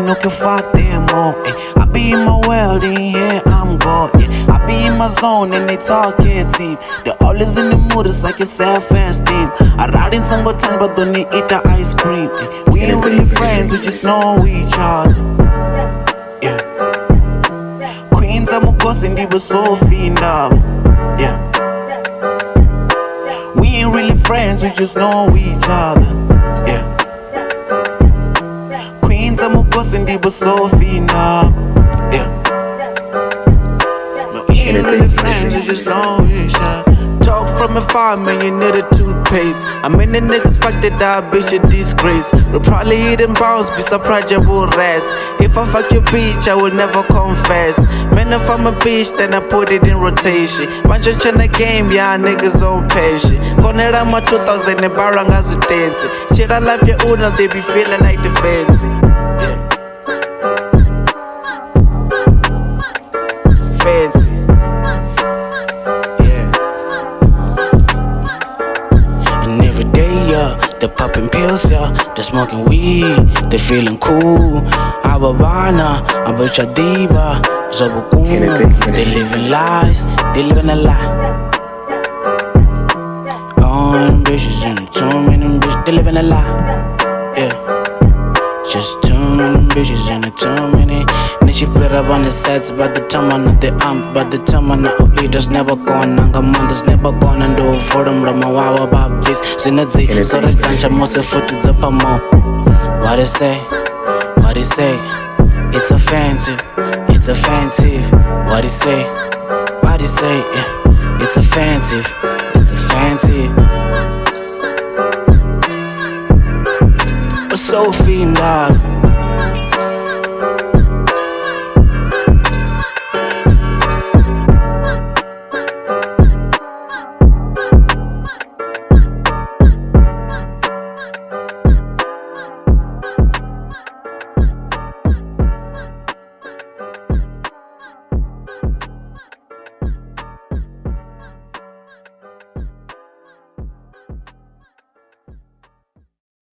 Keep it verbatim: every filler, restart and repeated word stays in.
mean, okay, fuck them all. Eh. I be in my world, in here I'm God. Yeah. I be in my zone and they talk it team. They're always in the mood, it's like your self-esteem. I ride in single time, but don't need eat the ice cream. Eh. We ain't really friends, we just know each other. Yeah. Queens, I'm a ghost and they were so fiend up. Yeah. We ain't really friends, we just know each other. Yeah. Queens, I'm a ghost and they were so fiend up. Yeah. No, we ain't really friends, we just know each other. Talk from afar, man, you need a toothpaste. I'm in the niggas, fuck that dog, bitch, a disgrace. We'll probably eat and bounce, be surprised you will rest. If I fuck your bitch, I will never confess. Man, if I'm a bitch, then I put it in rotation. Bunch of chana game, yeah, niggas on patient. Konera my two thousand and barangas with dancing. Shit, I love your owner, they be feeling like the fancy. Yeah. Fancy. They popping pills, yeah. They smoking weed, they feeling cool. Ababana, Abacha Diva, Zobukum. They living lies, they living a lie. All them bitches and too many bitches, they living a lie. Yeah. Just too many bitches and too many. And she put up on the sides by the time I know the amp, by the time I know it is never gone. Nanga months never gone and do for them Rama wow about this. Sinadzi, so it's Sancha most foot to the more. What it say? What it say? It's offensive, it's offensive. What it say? What it say? Yeah. It's offensive, it's offensive. So fiend up.